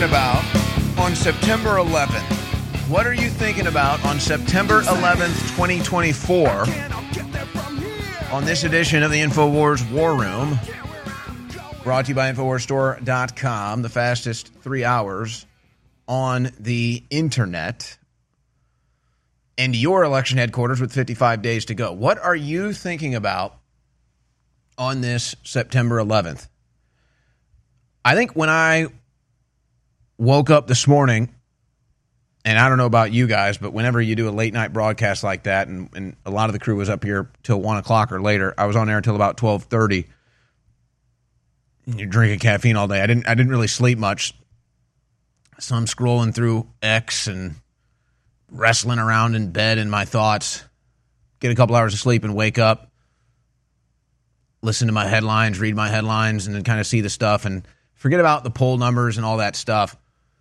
thinking about on September 11th? What are you thinking about on September 11th, 2024? On this edition of the InfoWars War Room, brought to you by InfoWarsStore.com, the fastest 3 hours on the internet, and your election headquarters with 55 days to go. What are you thinking about on this September 11th? I think when I woke up this morning, and I don't know about you guys, but whenever you do a late night broadcast like that, and a lot of the crew was up here till 1 o'clock or later, I was on air until about 12:30. You're drinking caffeine all day. I didn't really sleep much, so I'm scrolling through X and wrestling around in bed in my thoughts. Get a couple hours of sleep and wake up, listen to my headlines, read my headlines, and then kind of see the stuff and forget about the poll numbers and all that stuff.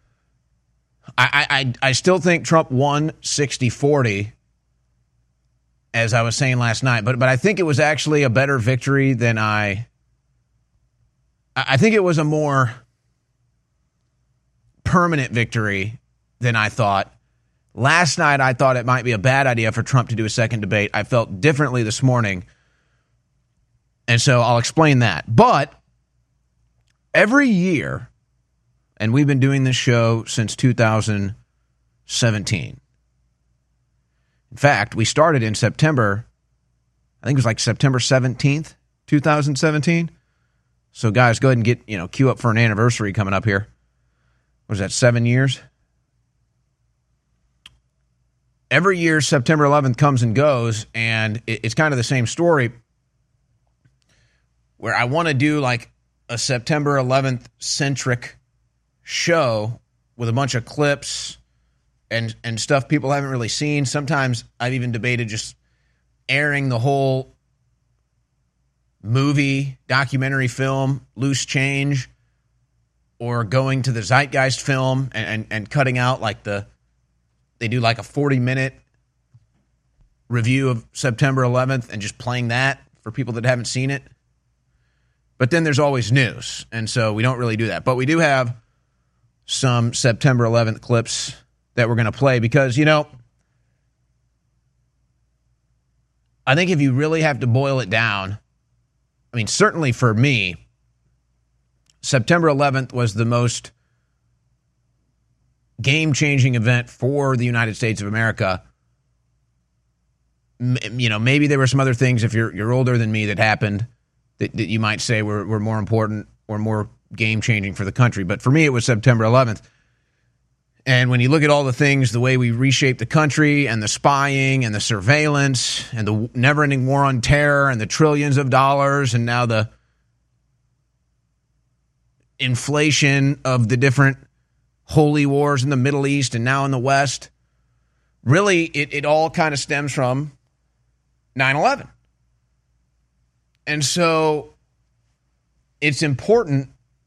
I still think Trump won 60-40, as I was saying last night, but I think it was actually a better victory than I think it was a more permanent victory than I thought. Last night, I thought it might be a bad idea for Trump to do a second debate. I felt differently this morning, and so I'll explain that. But every year, and we've been doing this show since 2017. In fact, we started in September, I think it was like September 17th, 2017. So guys, go ahead and get, queue up for an anniversary coming up here. What is that, 7 years? Every year, September 11th comes and goes, and it's kind of the same story where I want to do like a September 11th centric show with a bunch of clips and stuff people haven't really seen. Sometimes I've even debated just airing the whole movie, documentary film, Loose Change, or going to the Zeitgeist film and cutting out like they do like a 40-minute review of September 11th and just playing that for people that haven't seen it. But then there's always news, and so we don't really do that. But we do have some September 11th clips that we're going to play because, I think if you really have to boil it down, I mean, certainly for me, September 11th was the most game-changing event for the United States of America. Maybe there were some other things, if you're older than me, that happened that you might say were more important or more game-changing for the country. But for me, it was September 11th. And when you look at all the things, the way we reshaped the country and the spying and the surveillance and the never-ending war on terror and the trillions of dollars and now the inflation of the different holy wars in the Middle East and now in the West, really it all kind of stems from 9/11. And so it's important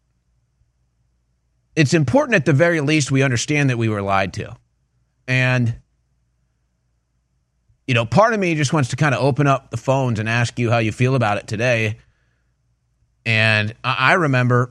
at the very least we understand that we were lied to. And, part of me just wants to kind of open up the phones and ask you how you feel about it today. And I remember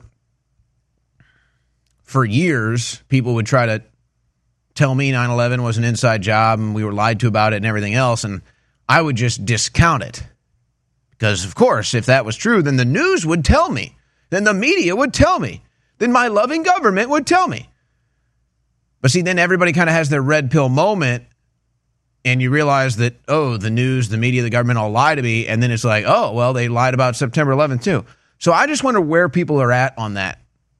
for years, people would try to tell me 9/11 was an inside job and we were lied to about it and everything else. And I would just discount it. Because, of course, if that was true, then the news would tell me. Then the media would tell me. Then my loving government would tell me. But see, then everybody kind of has their red pill moment, and you realize that, the news, the media, the government all lie to me, and then it's like, they lied about September 11th too. So I just wonder where people are at on that.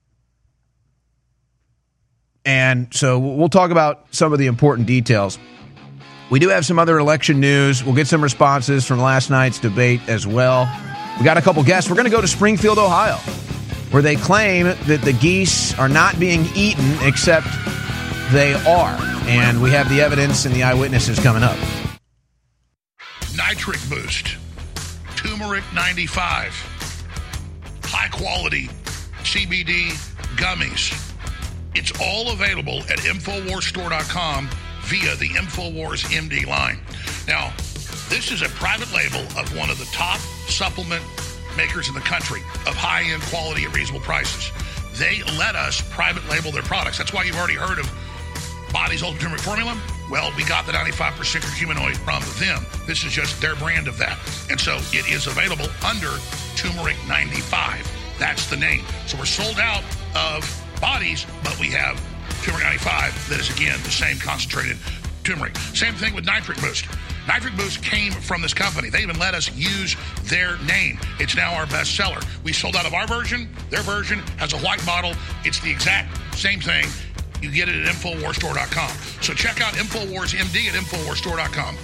And so we'll talk about some of the important details. We do have some other election news. We'll get some responses from last night's debate as well. We got a couple guests. We're going to go to Springfield, Ohio, where they claim that the geese are not being eaten, except they are. And we have the evidence and the eyewitnesses coming up. Nitric Boost, Turmeric 95, high quality CBD gummies. It's all available at InfoWarsStore.com via the InfoWars MD line. Now, this is a private label of one of the top supplement makers in the country of high-end quality at reasonable prices. they let us private label their products. That's why you've already heard of Body's Ultimate Turmeric Formula. Well, we got the 95% curcuminoid from them. This is just their brand of that. And so it is available under Turmeric 95. That's the name. So we're sold out of Bodies, but we have Turmeric 95 that is, again, the same concentrated turmeric. Same thing with Nitric Boost. Nitric Boost came from this company. They even let us use their name. It's now our best seller. We sold out of our version. Their version has a white bottle. It's the exact same thing. You get it at InfoWarsStore.com. So check out InfoWars MD at InfoWarsStore.com.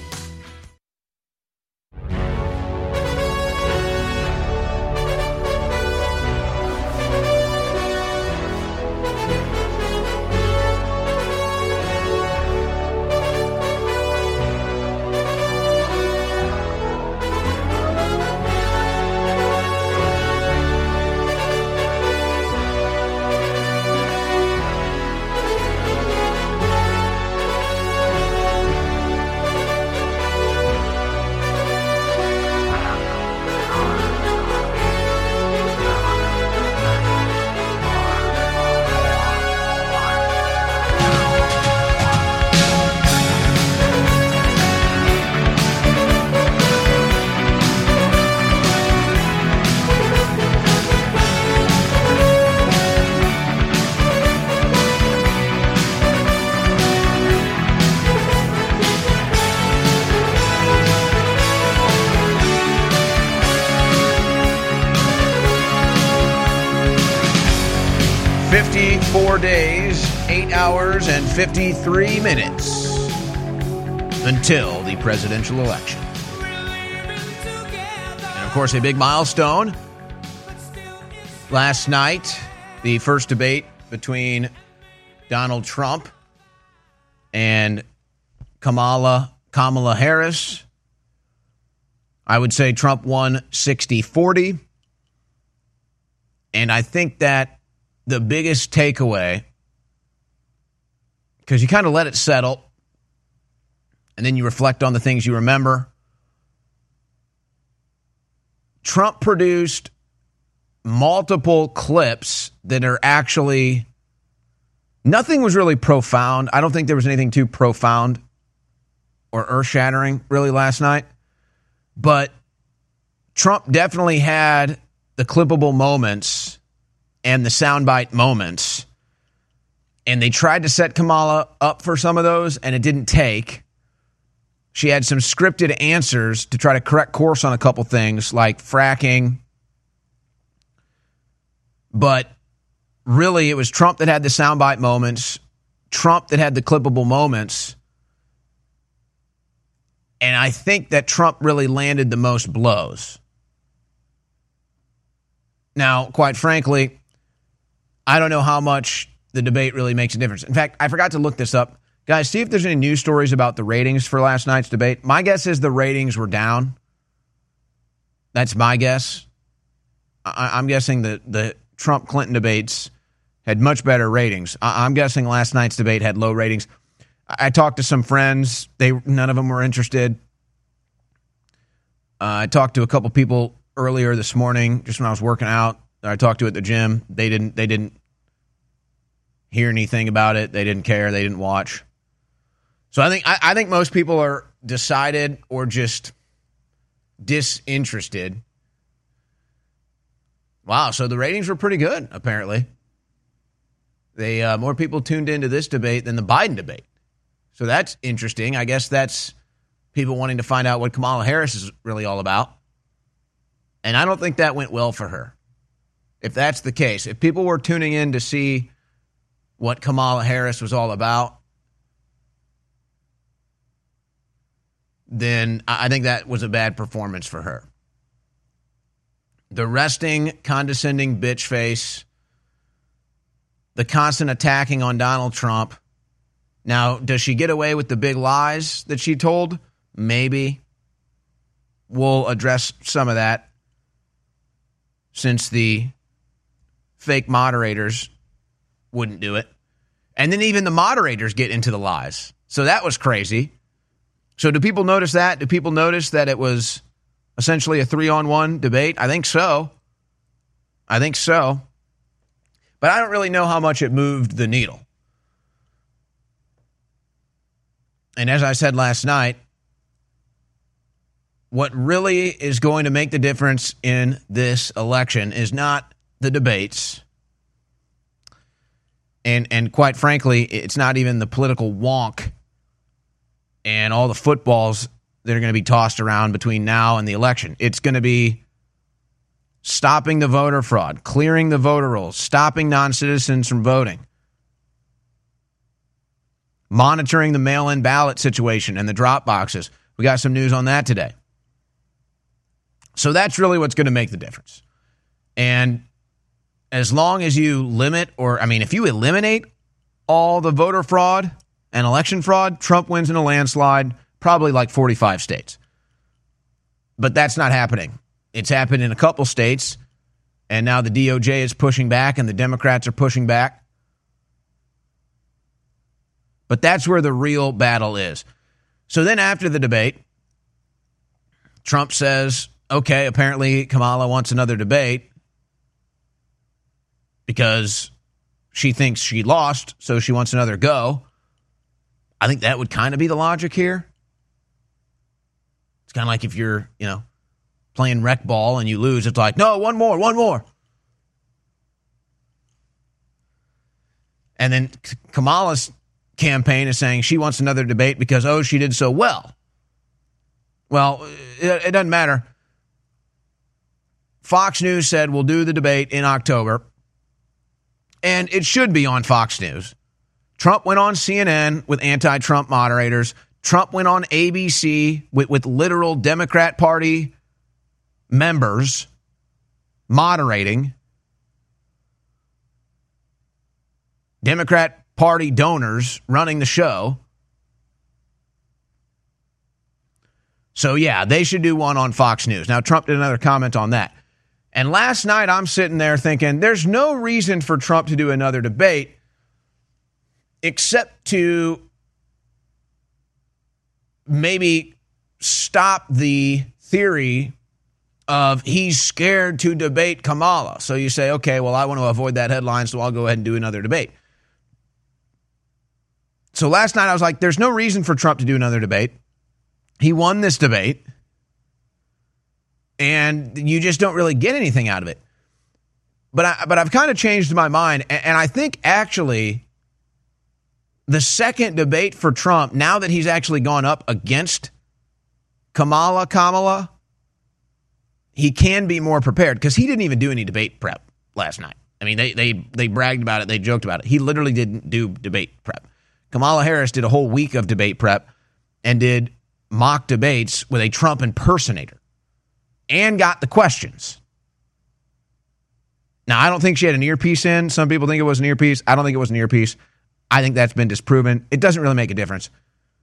Days, 8 hours, and 53 minutes until the presidential election. And of course, a big milestone. Last night, the first debate between Donald Trump and Kamala Harris. I would say Trump won 60-40. And I think that the biggest takeaway, because you kind of let it settle, and then you reflect on the things you remember. Trump produced multiple clips that are actually, nothing was really profound. I don't think there was anything too profound or earth-shattering really last night. But Trump definitely had the clippable moments and the soundbite moments, and they tried to set Kamala up for some of those, and it didn't take. She had some scripted answers to try to correct course on a couple things, like fracking. But really, it was Trump that had the soundbite moments, Trump that had the clippable moments, and I think that Trump really landed the most blows. Now, quite frankly, I don't know how much the debate really makes a difference. In fact, I forgot to look this up. Guys, see if there's any news stories about the ratings for last night's debate. My guess is the ratings were down. That's my guess. I'm guessing the Trump-Clinton debates had much better ratings. I'm guessing last night's debate had low ratings. I talked to some friends. None of them were interested. I talked to a couple people earlier this morning, just when I was working out. I talked to at the gym. They didn't hear anything about it. They didn't care. They didn't watch. So I think most people are decided or just disinterested. Wow, so the ratings were pretty good, apparently. More people tuned into this debate than the Biden debate. So that's interesting. I guess that's people wanting to find out what Kamala Harris is really all about. And I don't think that went well for her. If that's the case, if people were tuning in to see what Kamala Harris was all about, then I think that was a bad performance for her. The resting, condescending bitch face, the constant attacking on Donald Trump. Now, does she get away with the big lies that she told? Maybe. We'll address some of that since the fake moderators wouldn't do it. And then even the moderators get into the lies. So that was crazy. So do people notice that? Do people notice that it was essentially a 3-on-1 debate? I think so. But I don't really know how much it moved the needle. And as I said last night, what really is going to make the difference in this election is not the debates. And quite frankly, it's not even the political wonk and all the footballs that are going to be tossed around between now and the election. It's going to be stopping the voter fraud, clearing the voter rolls, stopping non-citizens from voting, monitoring the mail-in ballot situation and the drop boxes. We got some news on that today. So that's really what's going to make the difference. And as long as you limit, if you eliminate all the voter fraud and election fraud, Trump wins in a landslide, probably like 45 states. But that's not happening. It's happened in a couple states, and now the DOJ is pushing back and the Democrats are pushing back. But that's where the real battle is. So then after the debate, Trump says, okay, apparently Kamala wants another debate because she thinks she lost, so she wants another go. I think that would kind of be the logic here. It's kind of like if you're, playing rec ball and you lose, it's like, no, one more. And then Kamala's campaign is saying she wants another debate because, she did so well. Well, it doesn't matter. Fox News said we'll do the debate in October, and it should be on Fox News. Trump went on CNN with anti-Trump moderators. Trump went on ABC with literal Democrat Party members moderating. Democrat Party donors running the show. So, yeah, they should do one on Fox News. Now, Trump did another comment on that. And last night, I'm sitting there thinking, there's no reason for Trump to do another debate except to maybe stop the theory of he's scared to debate Kamala. So you say, okay, well, I want to avoid that headline, so I'll go ahead and do another debate. So last night, I was like, there's no reason for Trump to do another debate. He won this debate, and you just don't really get anything out of it. But I've kind of changed my mind, and I think actually the second debate for Trump, now that he's actually gone up against Kamala, he can be more prepared because he didn't even do any debate prep last night. I mean, they bragged about it. They joked about it. He literally didn't do debate prep. Kamala Harris did a whole week of debate prep and did mock debates with a Trump impersonator and got the questions. Now, I don't think she had an earpiece in. Some people think it was an earpiece. I don't think it was an earpiece. I think that's been disproven. It doesn't really make a difference.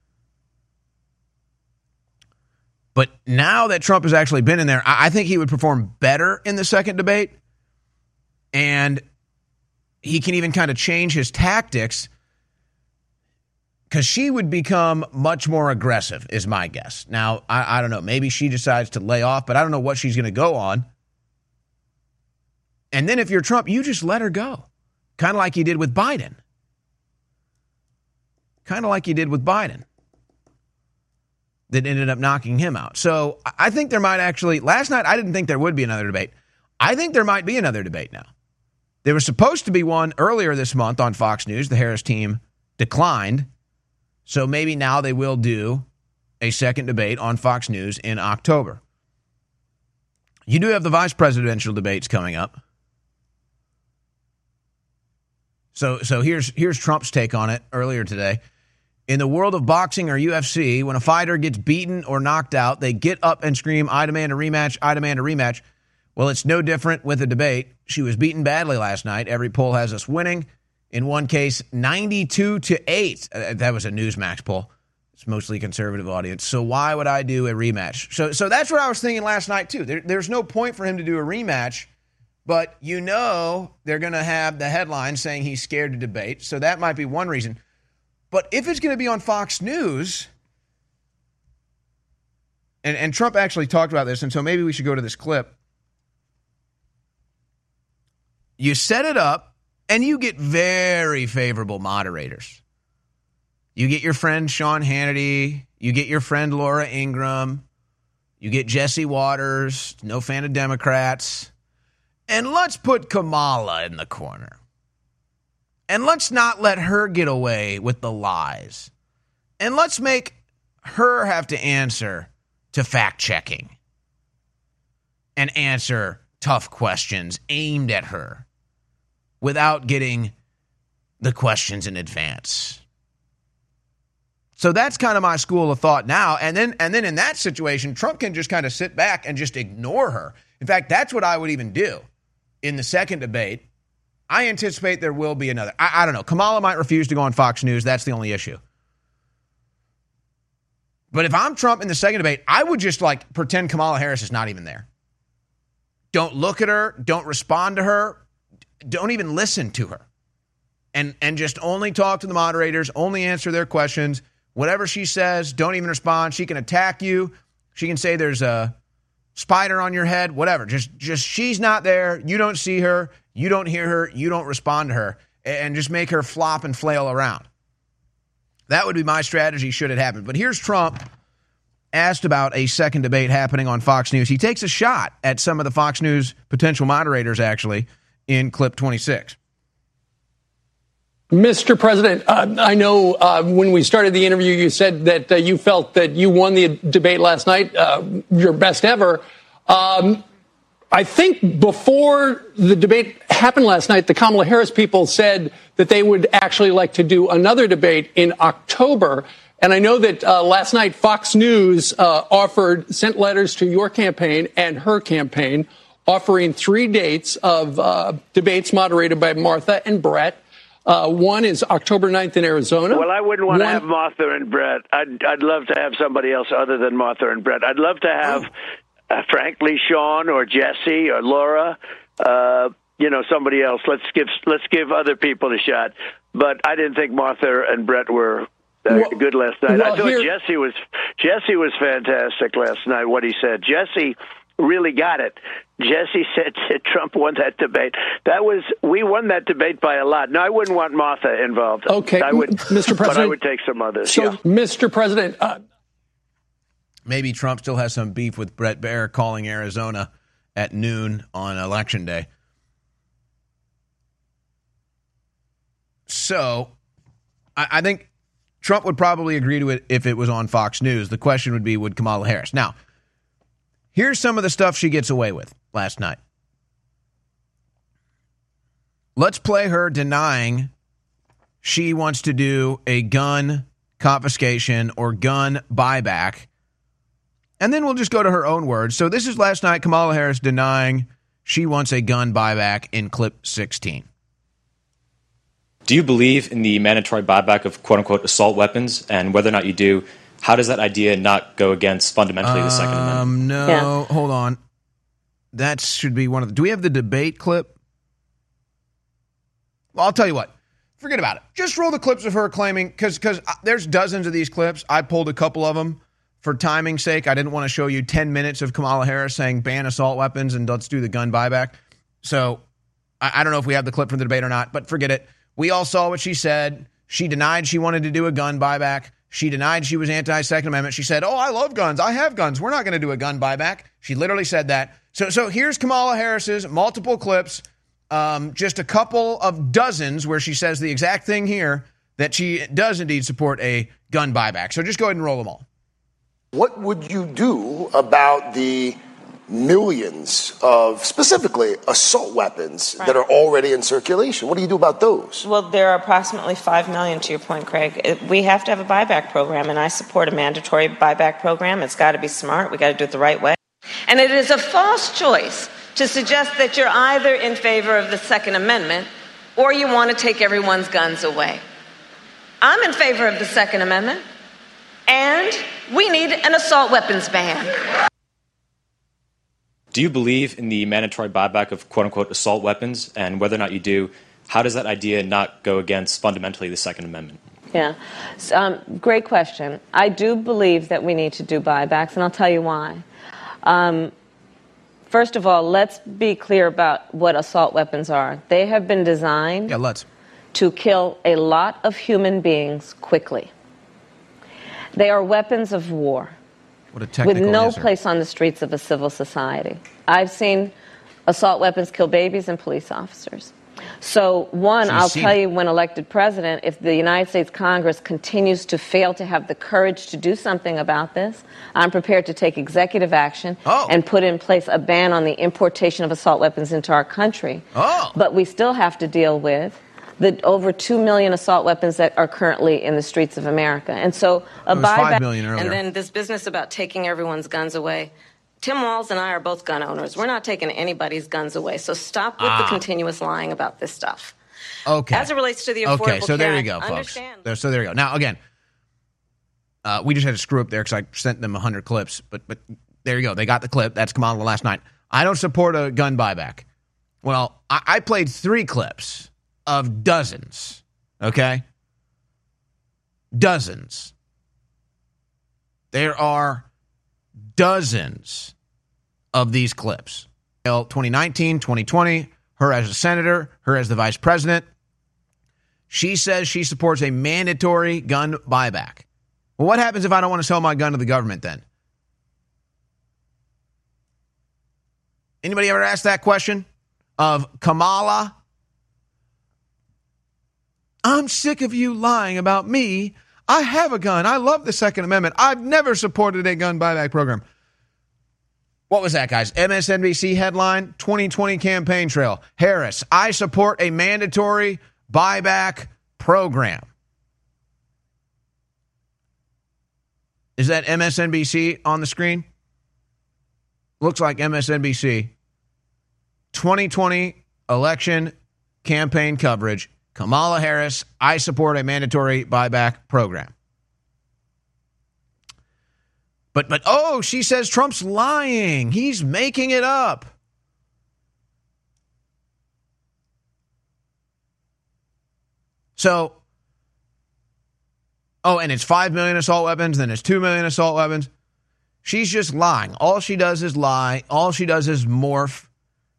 But now that Trump has actually been in there, I think he would perform better in the second debate. And he can even kind of change his tactics because she would become much more aggressive, is my guess. Now, I don't know. Maybe she decides to lay off, but I don't know what she's going to go on. And then if you're Trump, you just let her go. Kind of like you did with Biden. That ended up knocking him out. So I think there might actually, last night I didn't think there would be another debate. I think there might be another debate now. There was supposed to be one earlier this month on Fox News. The Harris team declined. So maybe now they will do a second debate on Fox News in October. You do have the vice presidential debates coming up. So here's Trump's take on it earlier today. In the world of boxing or UFC, when a fighter gets beaten or knocked out, they get up and scream, I demand a rematch, I demand a rematch. Well, it's no different with a debate. She was beaten badly last night. Every poll has us winning. In one case, 92-8. That was a Newsmax poll. It's mostly a conservative audience. So why would I do a rematch? So that's what I was thinking last night, too. There's no point for him to do a rematch, but they're going to have the headline saying he's scared to debate. So that might be one reason. But if it's going to be on Fox News, and Trump actually talked about this, and so maybe we should go to this clip. You set it up And you get very favorable moderators. You get your friend Sean Hannity. You get your friend Laura Ingraham. You get Jesse Waters, no fan of Democrats. And let's put Kamala in the corner. And let's not let her get away with the lies. And let's make her have to answer to fact-checking and answer tough questions aimed at her without getting the questions in advance. So that's kind of my school of thought now. And then in that situation, Trump can just kind of sit back and just ignore her. In fact, that's what I would even do in the second debate. I anticipate there will be another. I don't know. Kamala might refuse to go on Fox News. That's the only issue. But if I'm Trump in the second debate, I would just pretend Kamala Harris is not even there. Don't look at her. Don't respond to her. Don't even listen to her. And just only talk to the moderators, only answer their questions. Whatever she says, don't even respond. She can attack you. She can say there's a spider on your head, whatever. Just she's not there. You don't see her. You don't hear her. You don't respond to her. And just make her flop and flail around. That would be my strategy should it happen. But here's Trump asked about a second debate happening on Fox News. He takes a shot at some of the Fox News potential moderators, actually, in clip 26. Mr. President, I know when we started the interview, you said that you felt that you won the debate last night, your best ever. I think before the debate happened last night, the Kamala Harris people said that they would actually like to do another debate in October. And I know that last night Fox News sent letters to your campaign and her campaign offering 3 dates of debates moderated by Martha and Brett. One is October 9th in Arizona. Well, I wouldn't want to have Martha and Brett. I'd love to have somebody else other than Martha and Brett. I'd love to have, frankly, Sean or Jesse or Laura, somebody else. Let's give other people a shot. But I didn't think Martha and Brett were good last night. I thought Jesse was fantastic last night, what he said. Jesse really got it. Jesse said Trump won that debate. We won that debate by a lot. No, I wouldn't want Martha involved. Okay, Mr. President. But I would take some others. So, yeah. Mr. President. Maybe Trump still has some beef with Bret Baier calling Arizona at noon on Election Day. So, I think Trump would probably agree to it if it was on Fox News. The question would be, would Kamala Harris? Now, here's some of the stuff she gets away with last night. Let's play her denying she wants to do a gun confiscation or gun buyback. And then we'll just go to her own words. So this is last night, Kamala Harris denying she wants a gun buyback in clip 16. Do you believe in the mandatory buyback of quote-unquote assault weapons? And whether or not you do, how does that idea not go against fundamentally the Second Amendment? No, hold on. That should be one of the... Do we have the debate clip? Well, I'll tell you what. Forget about it. Just roll the clips of her claiming... Because there's dozens of these clips. I pulled a couple of them for timing's sake. I didn't want to show you 10 minutes of Kamala Harris saying ban assault weapons and let's do the gun buyback. So I don't know if we have the clip from the debate or not, but forget it. We all saw what she said. She denied she wanted to do a gun buyback. She denied she was anti-Second Amendment. She said, I love guns. I have guns. We're not going to do a gun buyback. She literally said that. So here's Kamala Harris's multiple clips, just a couple of dozens where she says the exact thing here, that she does indeed support a gun buyback. So just go ahead and roll them all. What would you do about the millions of, specifically, assault weapons that are already in circulation? What do you do about those? Well, there are approximately 5 million, to your point, Craig. We have to have a buyback program, and I support a mandatory buyback program. It's got to be smart. We got to do it the right way. And it is a false choice to suggest that you're either in favor of the Second Amendment or you want to take everyone's guns away. I'm in favor of the Second Amendment, and we need an assault weapons ban. Do you believe in the mandatory buyback of quote-unquote assault weapons? And whether or not you do, how does that idea not go against fundamentally the Second Amendment? Yeah. Great question. I do believe that we need to do buybacks, and I'll tell you why. First of all, let's be clear about what assault weapons are. They have been designed to kill a lot of human beings quickly. They are weapons of war with no place on the streets of a civil society. I've seen assault weapons kill babies and police officers. So, I'll tell you, when elected president, if the United States Congress continues to fail to have the courage to do something about this, I'm prepared to take executive action and put in place a ban on the importation of assault weapons into our country. But we still have to deal with the over 2 million assault weapons that are currently in the streets of America. And so a buyback, 5 million earlier. And then this business about taking everyone's guns away. Tim Walz and I are both gun owners. We're not taking anybody's guns away. So stop with the continuous lying about this stuff. Okay. As it relates to the Affordable Care Act, so there you go, folks. So there you go. Now, again, we just had to screw up there because I sent them 100 clips. But there you go. They got the clip. That's Kamala last night. I don't support a gun buyback. Well, I played 3 clips of dozens. Okay? Dozens. There are dozens of these clips. 2019, 2020, her as a senator, her as the vice president. She says she supports a mandatory gun buyback. Well, what happens if I don't want to sell my gun to the government then? Anybody ever asked that question of Kamala? I'm sick of you lying about me. I have a gun. I love the Second Amendment. I've never supported a gun buyback program. What was that, guys? MSNBC headline, 2020 campaign trail. Harris, I support a mandatory buyback program. Is that MSNBC on the screen? Looks like MSNBC. 2020 election campaign coverage. Kamala Harris, I support a mandatory buyback program. But she says Trump's lying. He's making it up. So, and it's 5 million assault weapons, then it's 2 million assault weapons. She's just lying. All she does is lie. All she does is morph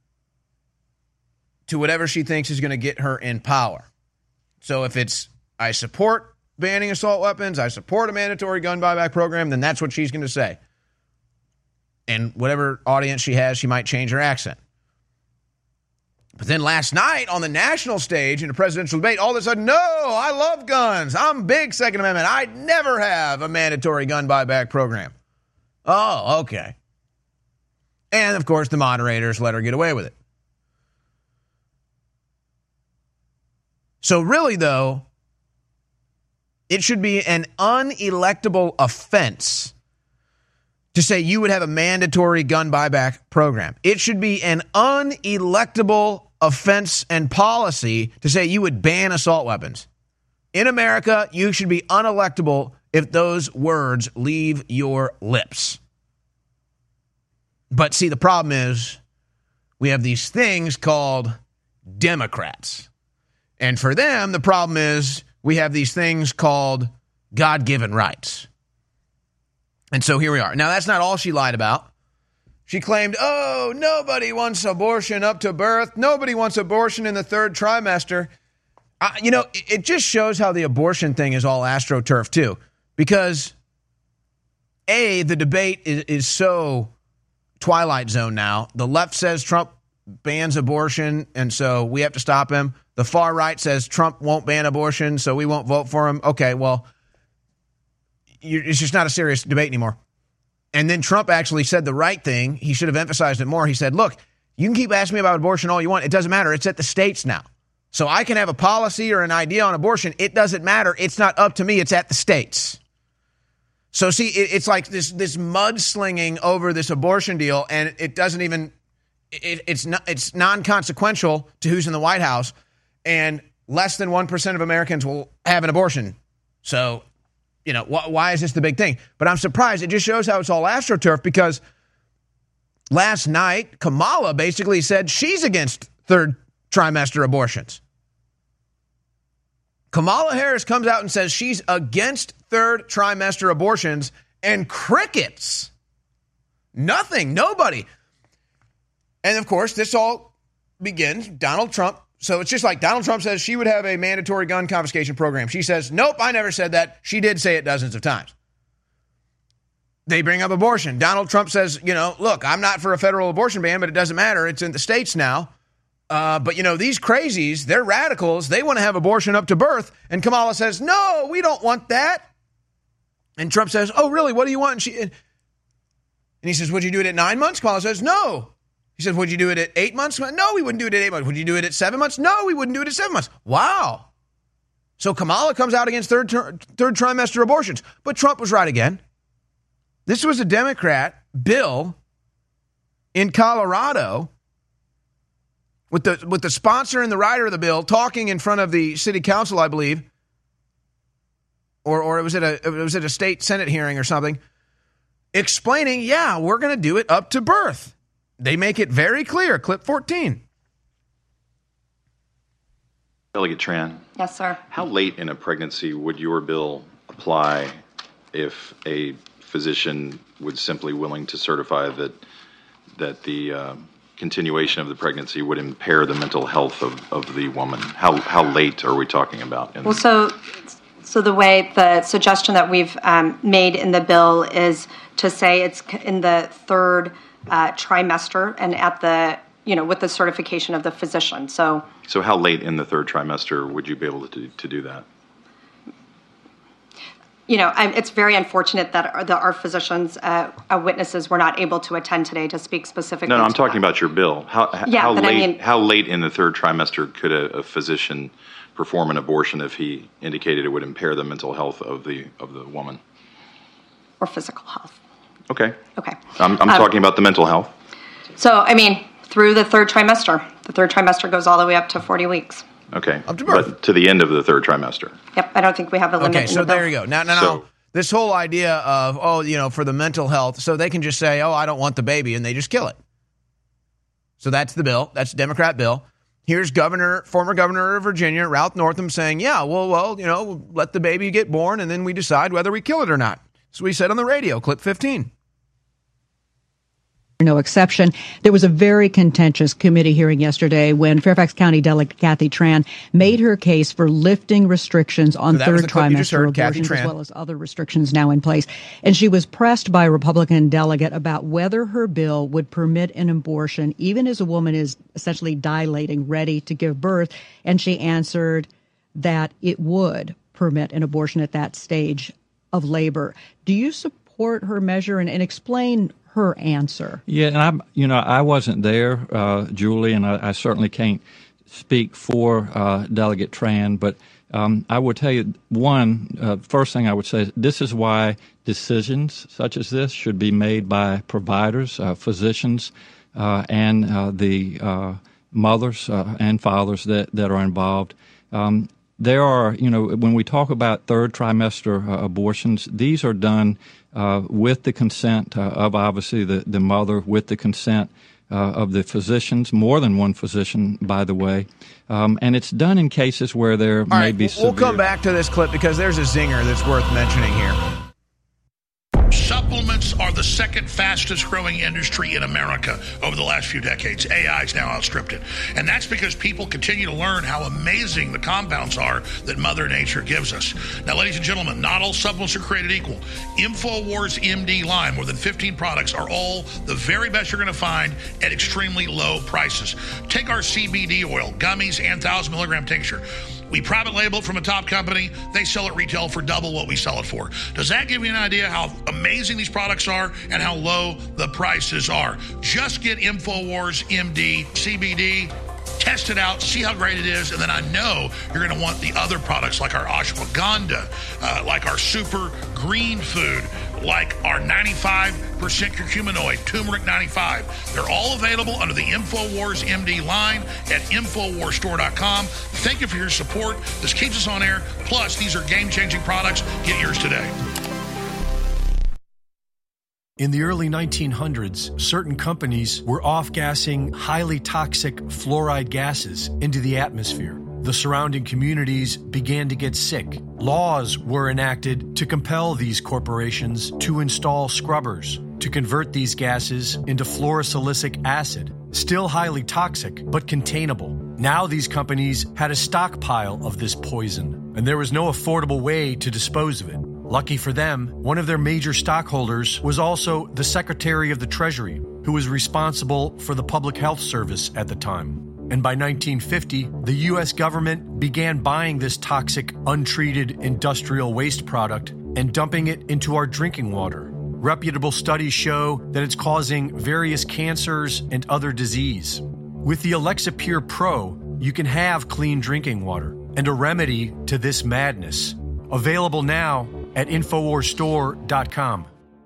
to whatever she thinks is going to get her in power. So if it's, I support banning assault weapons, I support a mandatory gun buyback program, then that's what she's going to say. And whatever audience she has, she might change her accent. But then last night on the national stage in a presidential debate, all of a sudden, no, I love guns. I'm big Second Amendment. I'd never have a mandatory gun buyback program. Oh, okay. And, of course, the moderators let her get away with it. So really, though, it should be an unelectable offense to say you would have a mandatory gun buyback program. It should be an unelectable offense and policy to say you would ban assault weapons. In America, you should be unelectable if those words leave your lips. But see, the problem is we have these things called Democrats. And for them, the problem is we have these things called God-given rights. And so here we are. Now, that's not all she lied about. She claimed, nobody wants abortion up to birth. Nobody wants abortion in the third trimester. It just shows how the abortion thing is all AstroTurf, too. Because, A, the debate is so Twilight Zone now. The left says Trump bans abortion, and so we have to stop him. The far right says Trump won't ban abortion, so we won't vote for him. Okay, well, it's just not a serious debate anymore. And then Trump actually said the right thing. He should have emphasized it more. He said, look, you can keep asking me about abortion all you want. It doesn't matter. It's at the states now. So I can have a policy or an idea on abortion. It doesn't matter. It's not up to me. It's at the states. So see, it's like this mudslinging over this abortion deal, and it doesn't even it's non-consequential to who's in the White House, and less than 1% of Americans will have an abortion. So, why is this the big thing? But I'm surprised. It just shows how it's all AstroTurf, because last night, Kamala basically said she's against third trimester abortions. Kamala Harris comes out and says she's against third trimester abortions, and crickets. Nothing. Nobody. And, of course, this all begins, Donald Trump. So it's just like Donald Trump says she would have a mandatory gun confiscation program. She says, nope, I never said that. She did say it dozens of times. They bring up abortion. Donald Trump says, look, I'm not for a federal abortion ban, but it doesn't matter. It's in the states now. But, these crazies, they're radicals. They want to have abortion up to birth. And Kamala says, no, we don't want that. And Trump says, oh, really? What do you want? And he says, would you do it at 9 months? Kamala says, no. He said, would you do it at 8 months? No, we wouldn't do it at 8 months. Would you do it at 7 months? No, we wouldn't do it at 7 months. Wow. So Kamala comes out against third trimester abortions. But Trump was right again. This was a Democrat bill in Colorado with the sponsor and the writer of the bill talking in front of the city council, I believe, or it was at a state Senate hearing or something, explaining, yeah, we're going to do it up to birth. They make it very clear. Clip 14. Delegate Tran. Yes, sir. How late in a pregnancy would your bill apply if a physician was simply willing to certify that the continuation of the pregnancy would impair the mental health of the woman? How late are we talking about? So the suggestion that we've made in the bill is to say it's in the third trimester and at the, with the certification of the physician. So how late in the third trimester would you be able to do that? It's very unfortunate that our physicians, witnesses, were not able to attend today to speak specifically. No, I'm talking about your bill. How late in the third trimester could a physician perform an abortion if he indicated it would impair the mental health of the woman? Or physical health. Okay. Okay. I'm talking about the mental health. So, through the third trimester. The third trimester goes all the way up to 40 weeks. Okay, but to the end of the third trimester. Yep, I don't think we have a limit. Okay, so there you go. Now, this whole idea of, for the mental health, so they can just say, I don't want the baby, and they just kill it. So that's the bill. That's the Democrat bill. Here's former governor of Virginia, Ralph Northam, saying, yeah, well, let the baby get born, and then we decide whether we kill it or not. So we said on the radio, clip 15. No exception. There was a very contentious committee hearing yesterday when Fairfax County Delegate Kathy Tran made her case for lifting restrictions on third trimester abortions, as well as other restrictions now in place. And she was pressed by a Republican delegate about whether her bill would permit an abortion even as a woman is essentially dilating, ready to give birth. And she answered that it would permit an abortion at that stage of labor. Do you support her measure and explain her answer? Yeah, and I wasn't there, Julie, and I certainly can't speak for Delegate Tran, but I would tell you first thing I would say is this is why decisions such as this should be made by providers, physicians, and the mothers and fathers that are involved. There are, when we talk about third trimester abortions, these are done with the consent of obviously the mother, with the consent of the physicians, more than one physician, by the way. And it's done in cases where there may be severe. We'll come back to this clip because there's a zinger that's worth mentioning here. Supplements are the second fastest growing industry in America over the last few decades. AI has now outstripped it. And that's because people continue to learn how amazing the compounds are that Mother Nature gives us. Now, ladies and gentlemen, not all supplements are created equal. InfoWars MD line, more than 15 products, are all the very best you're going to find at extremely low prices. Take our CBD oil, gummies, and 1,000 milligram tincture. We private label it from a top company. They sell it retail for double what we sell it for. Does that give you an idea how amazing these products are and how low the prices are? Just get InfoWars MD CBD. Test it out, see how great it is, and then I know you're going to want the other products like our ashwagandha, like our super green food, like our 95% curcuminoid, turmeric 95. They're all available under the InfoWars MD line at InfoWarsStore.com. Thank you for your support. This keeps us on air. Plus, these are game-changing products. Get yours today. In the early 1900s, certain companies were off-gassing highly toxic fluoride gases into the atmosphere. The surrounding communities began to get sick. Laws were enacted to compel these corporations to install scrubbers. to convert these gases into fluorosilicic acid, still highly toxic, but containable. Now these companies had a stockpile of this poison, and there was no affordable way to dispose of it. Lucky for them, one of their major stockholders was also the Secretary of the Treasury, who was responsible for the Public Health Service at the time. And by 1950, the U.S. government began buying this toxic, untreated industrial waste product and dumping it into our drinking water. Reputable studies show that it's causing various cancers and other disease. With the Alexa Pure Pro, you can have clean drinking water and a remedy to this madness. Available now at InfoWarsStore.com.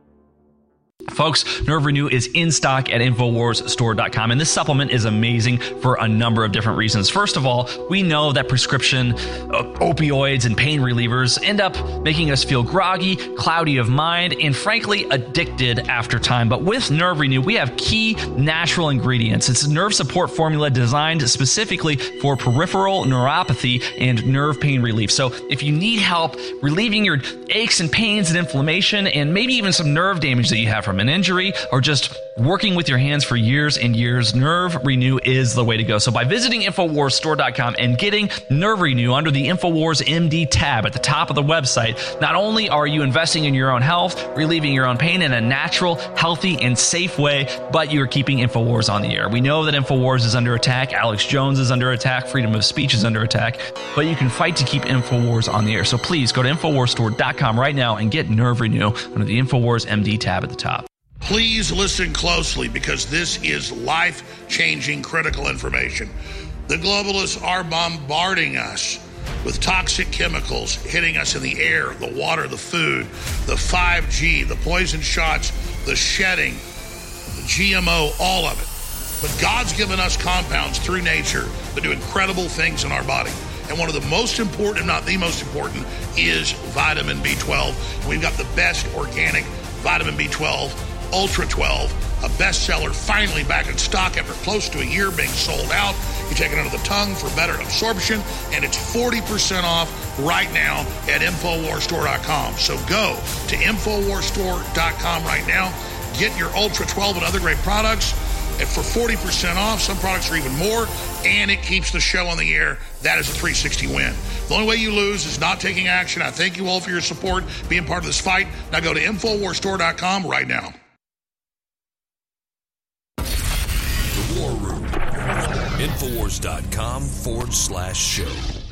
Folks, Nerve Renew is in stock at InfoWarsStore.com, and this supplement is amazing for a number of different reasons. First of all, we know that prescription opioids and pain relievers end up making us feel groggy, cloudy of mind, and frankly, addicted after time. But with Nerve Renew, we have key natural ingredients. It's a nerve support formula designed specifically for peripheral neuropathy and nerve pain relief. So if you need help relieving your aches and pains and inflammation, and maybe even some nerve damage that you have from an injury or just working with your hands for years and years, Nerve Renew is the way to go. So by visiting InfoWarsStore.com and getting Nerve Renew under the InfoWars MD tab at the top of the website, not only are you investing in your own health, relieving your own pain in a natural, healthy, and safe way, but you're keeping InfoWars on the air. We know that InfoWars is under attack, Alex Jones is under attack, freedom of speech is under attack, but you can fight to keep InfoWars on the air. So please go to InfoWarsStore.com right now and get Nerve Renew under the InfoWars MD tab at the top. Please listen closely because this is life-changing critical information. The globalists are bombarding us with toxic chemicals hitting us in the air, the water, the food, the 5G, the poison shots, the shedding, the GMO, all of it. But God's given us compounds through nature that do incredible things in our body. And one of the most important, if not the most important, is vitamin B12. We've got the best organic vitamin B12, Ultra 12, a bestseller, finally back in stock after close to a year being sold out. You take it under the tongue for better absorption, and it's 40% off right now at InfoWarsStore.com. So go to InfoWarsStore.com right now. Get your Ultra 12 and other great products for 40% off. Some products are even more, and it keeps the show on the air. That is a 360 win. The only way you lose is not taking action. I thank you all for your support, being part of this fight. Now go to InfoWarsStore.com right now. War Room. Infowars.com/show.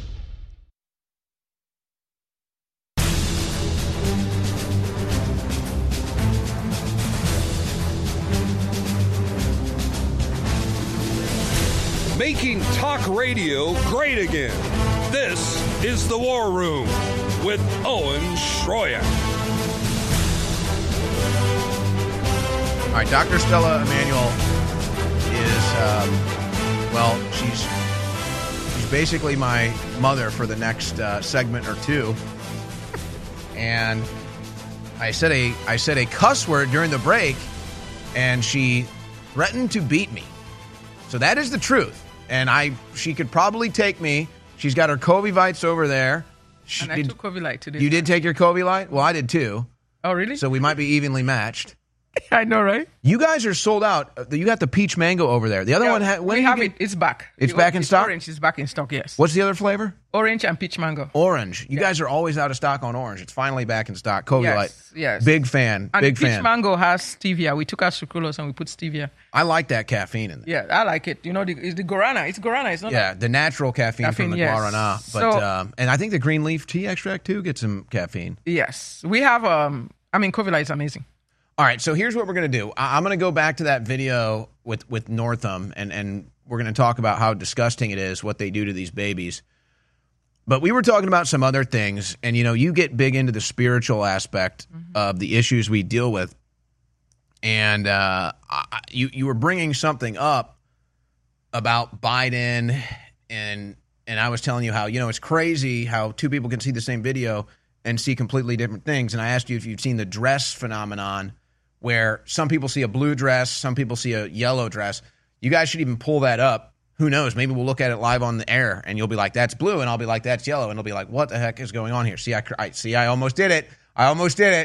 Making talk radio great again. This is the War Room with Owen Schroyer. All right, Dr. Stella Emanuel is, she's basically my mother for the next segment or two. And I said a cuss word during the break, and she threatened to beat me. So that is the truth. And she could probably take me. She's got her Covivites over there. I took Covivite today. You did take your Covivite? Well, I did too. Oh, really? So we might be evenly matched. I know, right? You guys are sold out. You got the peach mango over there. The other one, we have it. It's back. It's back in stock? Orange is back in stock, yes. What's the other flavor? Orange and peach mango. Orange. You guys are always out of stock on orange. It's finally back in stock. Covivite. Yes. Big fan. And big peach fan. Mango has stevia. We took out sucralose and we put stevia. I like that caffeine in there. Yeah, I like it. You know, it's the guarana. It's guarana. It's not. Yeah, the natural caffeine from the guarana. But and I think the green leaf tea extract too gets some caffeine. Yes, we have. Covivite is amazing. All right, so here's what we're going to do. I'm going to go back to that video with Northam, and we're going to talk about how disgusting it is, what they do to these babies. But we were talking about some other things, and, you get big into the spiritual aspect of the issues we deal with. And you were bringing something up about Biden, and I was telling you how, it's crazy how two people can see the same video and see completely different things. And I asked you if you'd seen the dress phenomenon, where some people see a blue dress, some people see a yellow dress. You guys should even pull that up. Who knows? Maybe we'll look at it live on the air, and you'll be like, that's blue, and I'll be like, that's yellow, and it'll be like, what the heck is going on here? See, I almost did it.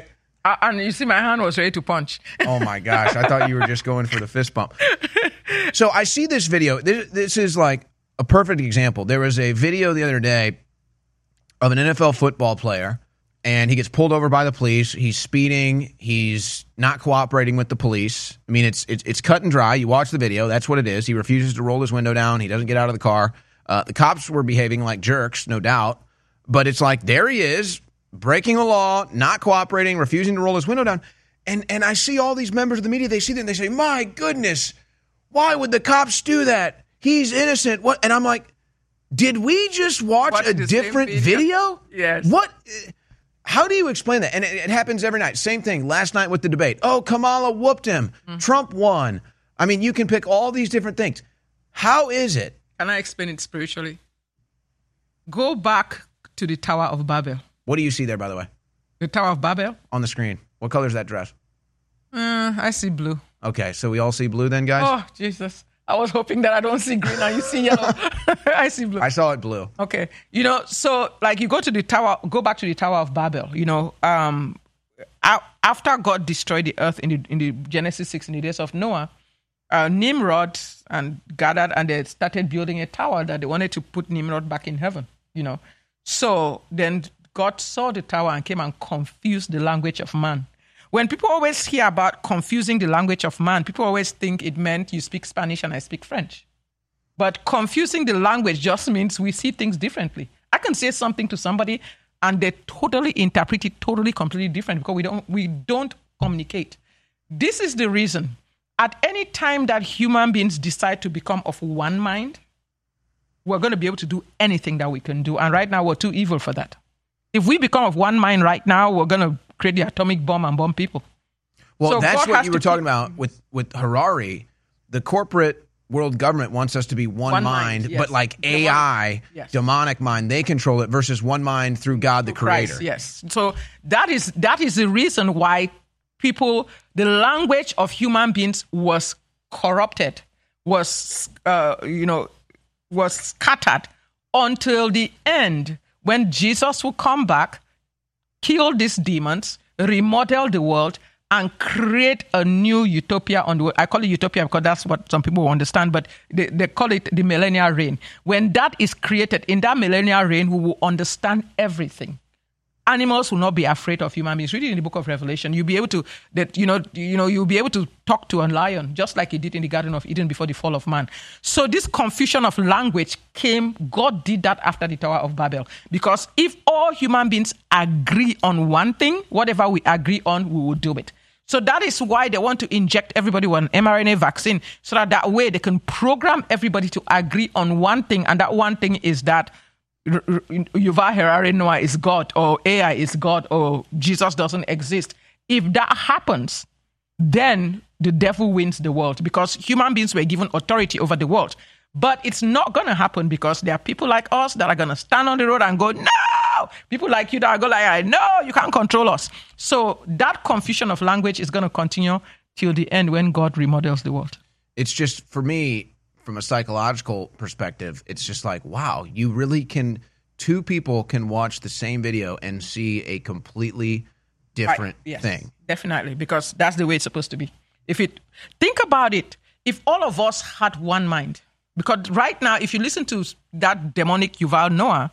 And you see, my hand was ready to punch. Oh, my gosh. I thought you were just going for the fist bump. So I see this video. This is like a perfect example. There was a video the other day of an NFL football player, and he gets pulled over by the police. He's speeding. He's not cooperating with the police. I mean, it's cut and dry. You watch the video. That's what it is. He refuses to roll his window down. He doesn't get out of the car. The cops were behaving like jerks, no doubt. But it's like, there he is, breaking the law, not cooperating, refusing to roll his window down. And I see all these members of the media, they see that and they say, my goodness, why would the cops do that? He's innocent. What? And I'm like, did we just watch a different video? Yes. What? How do you explain that? And it happens every night. Same thing last night with the debate. Oh, Kamala whooped him. Trump won. I mean, you can pick all these different things. How is it? Can I explain it spiritually? Go back to the Tower of Babel. What do you see there, by the way? The Tower of Babel? On the screen. What color is that dress? I see blue. Okay, so we all see blue then, guys? Oh, Jesus. I was hoping that I don't see green and you see yellow. I see blue. I saw it blue. Okay. So like you go to the tower, go back to the Tower of Babel, after God destroyed the earth in the Genesis 6 in the days of Noah, Nimrod and gathered and they started building a tower that they wanted to put Nimrod back in heaven, So then God saw the tower and came and confused the language of man. When people always hear about confusing the language of man, people always think it meant you speak Spanish and I speak French. But confusing the language just means we see things differently. I can say something to somebody and they totally interpret it completely different because we don't communicate. This is the reason. At any time that human beings decide to become of one mind, we're going to be able to do anything that we can do. And right now, we're too evil for that. If we become of one mind right now, we're going to create the atomic bomb and bomb people. Well, so that's God what you were talking about with Harari. The corporate world government wants us to be one mind, yes. But like AI, yes. demonic mind, they control it versus one mind through God, the Creator. Christ, yes. So that is the reason why the language of human beings was corrupted, was scattered until the end when Jesus will come back, kill these demons, remodel the world, and create a new utopia on the world. I call it utopia because that's what some people understand, but they call it the millennial reign. When that is created, in that millennial reign, we will understand everything. Animals will not be afraid of human beings. Read it in the book of Revelation. You'll be able to you'll be able to talk to a lion, just like he did in the Garden of Eden before the fall of man. So this confusion of language came. God did that after the Tower of Babel. Because if all human beings agree on one thing, whatever we agree on, we will do it. So that is why they want to inject everybody with an mRNA vaccine, so that way they can program everybody to agree on one thing, and that one thing is that Yuval Harari Noah is God, or AI is God, or Jesus doesn't exist. If that happens, then the devil wins the world, because human beings were given authority over the world. But it's not going to happen because there are people like us that are going to stand on the road and go, no! People like you that are going like, no, you can't control us. So that confusion of language is going to continue till the end when God remodels the world. It's just, for me, from a psychological perspective, it's just like, wow, you really can, two people can watch the same video and see a completely different thing. Definitely, because that's the way it's supposed to be. Think about it, if all of us had one mind, because right now, if you listen to that demonic Yuval Noah,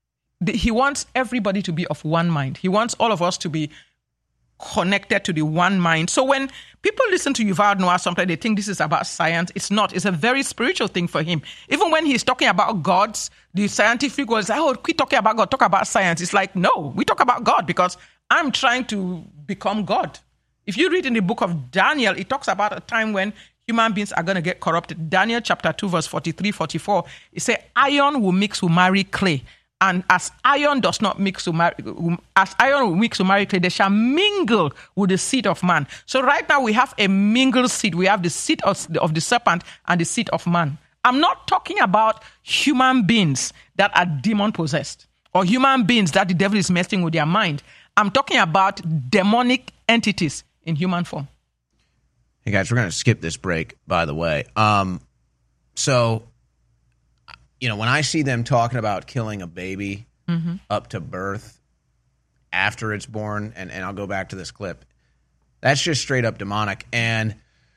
he wants everybody to be of one mind. He wants all of us to be connected to the one mind. So when people listen to Yuval Noah, sometimes they think this is about science. It's not. It's a very spiritual thing for him. Even when he's talking about gods, the scientific world is like, oh, quit talking about God, talk about science. It's like, no, we talk about God because I'm trying to become God. If you read in the book of Daniel, it talks about a time when human beings are going to get corrupted. Daniel chapter 2, verse 43, 44, it says, iron will mix with marry clay. And as iron does not mix to marry, as iron will mix to marry clay, they shall mingle with the seed of man. So right now we have a mingled seed. We have the seed of the serpent and the seed of man. I'm not talking about human beings that are demon possessed or human beings that the devil is messing with their mind. I'm talking about demonic entities in human form. Hey guys, we're going to skip this break, by the way. So, when I see them talking about killing a baby up to birth, after it's born, and I'll go back to this clip. That's just straight up demonic. And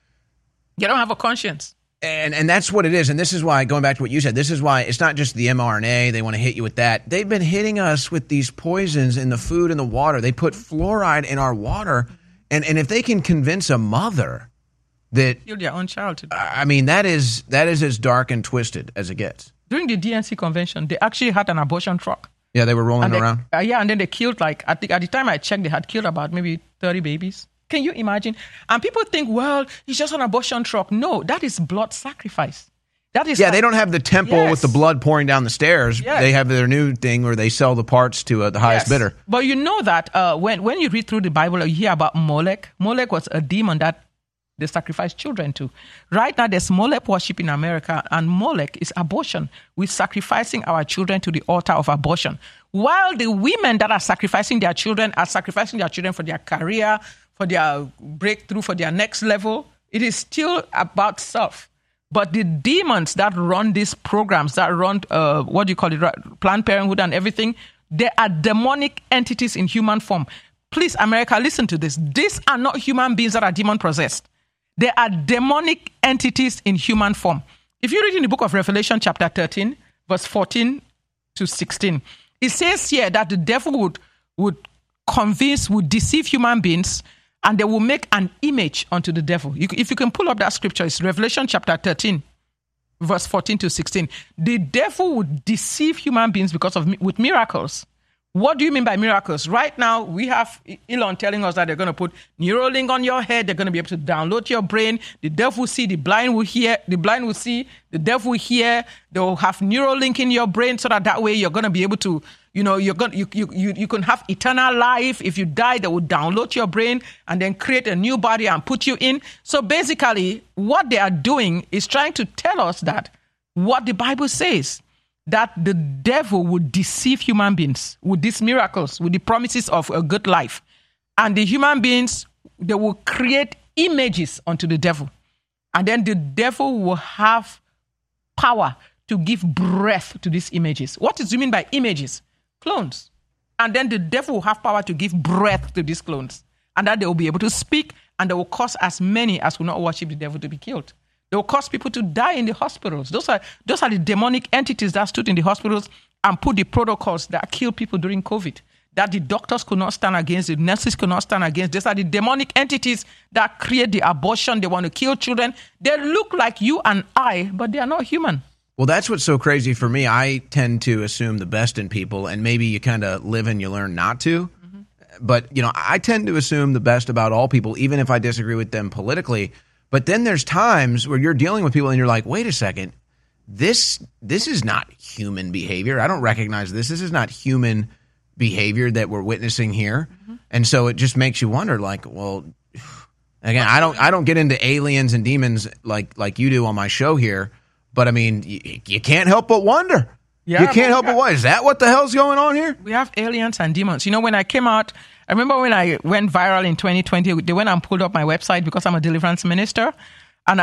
you don't have a conscience. And that's what it is. And this is why, going back to what you said, this is why it's not just the mRNA. They want to hit you with that. They've been hitting us with these poisons in the food and the water. They put fluoride in our water. And if they can convince a mother that... Kill their own child. I mean, that is as dark and twisted as it gets. During the DNC convention, they actually had an abortion truck. Yeah, they were rolling around. And then they killed, like, at the time I checked, they had killed about maybe 30 babies. Can you imagine? And people think, well, it's just an abortion truck. No, that is blood sacrifice. That is they don't have the temple with the blood pouring down the stairs. Yes. They have their new thing where they sell the parts to the highest bidder. But you know that when you read through the Bible, you hear about Molech. Molech was a demon that they sacrificed children to. Right now, there's Molech worship in America, and Molech is abortion. We're sacrificing our children to the altar of abortion. While the women that are sacrificing their children for their career, for their breakthrough, for their next level, it is still about self. But the demons that run these programs, that run, Planned Parenthood and everything, they are demonic entities in human form. Please, America, listen to this. These are not human beings that are demon-possessed. They are demonic entities in human form. If you read in the book of Revelation, chapter 13, verse 14 to 16, it says here that the devil would deceive human beings, and they will make an image unto the devil. If you can pull up that scripture, it's Revelation chapter 13, verse 14 to 16. The devil would deceive human beings with miracles. What do you mean by miracles? Right now, we have Elon telling us that they're going to put Neuralink on your head. They're going to be able to download your brain. The deaf will see, the blind will hear, the blind will see, the deaf will hear. They will have Neuralink in your brain so that way you're going to be able to, you can have eternal life. If you die, they will download your brain and then create a new body and put you in. So basically, what they are doing is trying to tell us that what the Bible says, that the devil would deceive human beings with these miracles, with the promises of a good life. And the human beings, they will create images unto the devil. And then the devil will have power to give breath to these images. What does it mean by images? Clones. And then the devil will have power to give breath to these clones. And that they will be able to speak, and they will cause as many as will not worship the devil to be killed. They will cause people to die in the hospitals. Those are the demonic entities that stood in the hospitals and put the protocols that killed people during COVID, that the doctors could not stand against, the nurses could not stand against. These are the demonic entities that create the abortion. They want to kill children. They look like you and I, but they are not human. Well, that's what's so crazy for me. I tend to assume the best in people, and maybe you kind of live and you learn not to. Mm-hmm. But, I tend to assume the best about all people, even if I disagree with them politically. But then there's times where you're dealing with people and you're like, wait a second, this is not human behavior. I don't recognize this. This is not human behavior that we're witnessing here. Mm-hmm. And so it just makes you wonder, like, well, again, I don't get into aliens and demons like you do on my show here. But, I mean, you can't help but wonder. Yeah, you can't help but wonder. Is that what the hell's going on here? We have aliens and demons. When I came out, I remember when I went viral in 2020, they went and pulled up my website because I'm a deliverance minister. And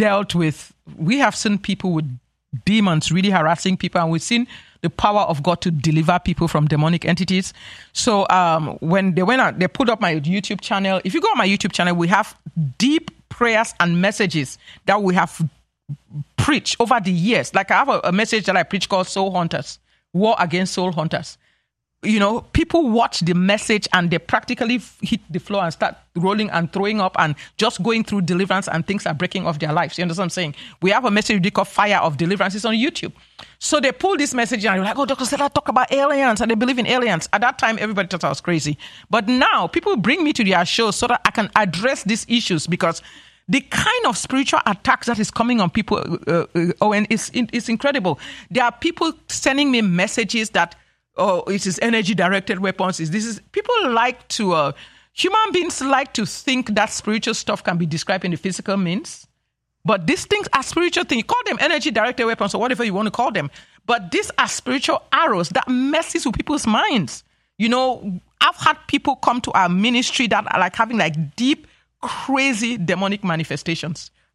we have seen people with demons really harassing people. And we've seen the power of God to deliver people from demonic entities. So when they went out, they pulled up my YouTube channel. If you go on my YouTube channel, we have deep prayers and messages that we have preached over the years. Like I have a message that I preach called Soul Hunters, War Against Soul Hunters. People watch the message and they practically hit the floor and start rolling and throwing up and just going through deliverance, and things are breaking off their lives. You understand what I'm saying? We have a message we call Fire of Deliverance. It's on YouTube. So they pull this message and they're like, oh, Dr. Stella, talk about aliens, and they believe in aliens. At that time, everybody thought I was crazy. But now people bring me to their shows so that I can address these issues, because the kind of spiritual attacks that is coming on people, Owen, is incredible. There are people sending me messages that, it is energy-directed weapons. People like to, human beings like to think that spiritual stuff can be described in the physical means. But these things are spiritual things. You call them energy-directed weapons or whatever you want to call them. But these are spiritual arrows that messes with people's minds. I've had people come to our ministry that are like having like deep, crazy demonic manifestations.